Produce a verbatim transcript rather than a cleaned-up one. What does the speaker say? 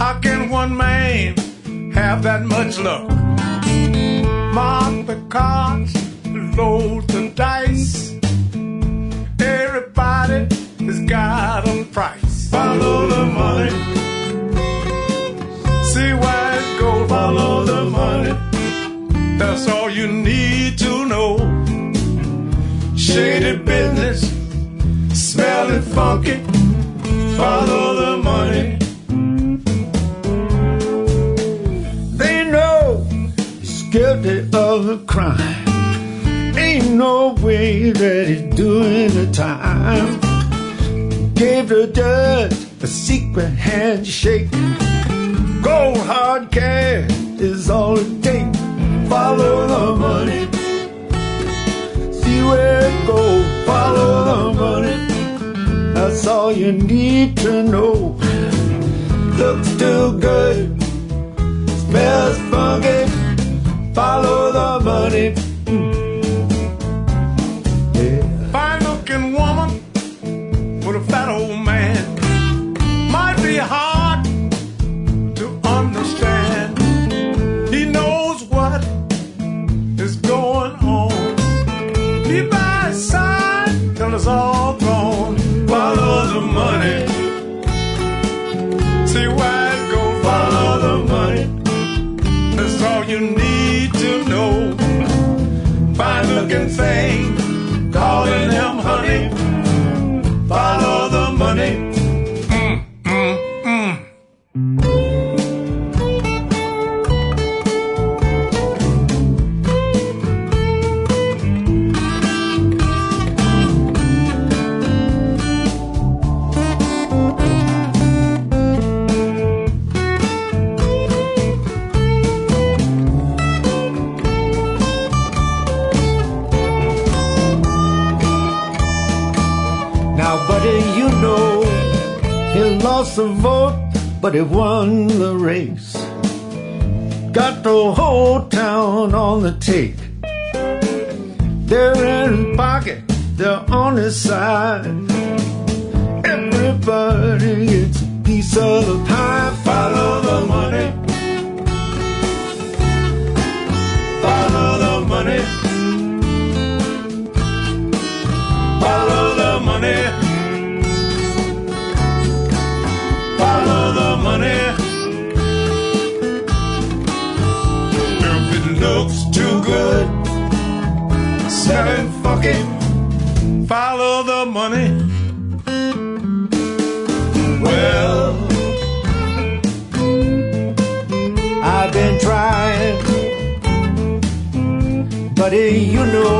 How can one man have that much luck? Mark the cards, load the dice. Everybody has got a price. Follow the money. See where it goes. Follow the money. That's all you need to know. Shady business, smelling funky. Follow the money. They know he's guilty of a crime. Ain't no way that he's doing the time. Gave the judge a secret handshake. Gold hard cash is all it takes. Follow the money. See where it goes. Follow the money. That's all you need to know. Looks too good. Smells funky. Follow the money. Yeah. Fine looking woman with a fat old man. Might be hard to understand. He knows what is going on. Be by his side till it's all gone. Follow the money. See where it goes. Follow the money. That's all you need to know. Fine looking thing, calling him honey. Follow the money. Mm, mm, mm. You know, he lost the vote, but he won the race. Got the whole town on the take. They're in his pocket, they're on his side. Everybody gets a piece of the pie. Follow the money. Follow the money. Follow the money. Follow the money. If it looks too good, smelling funky, follow the money. Well, I've been trying, buddy, you know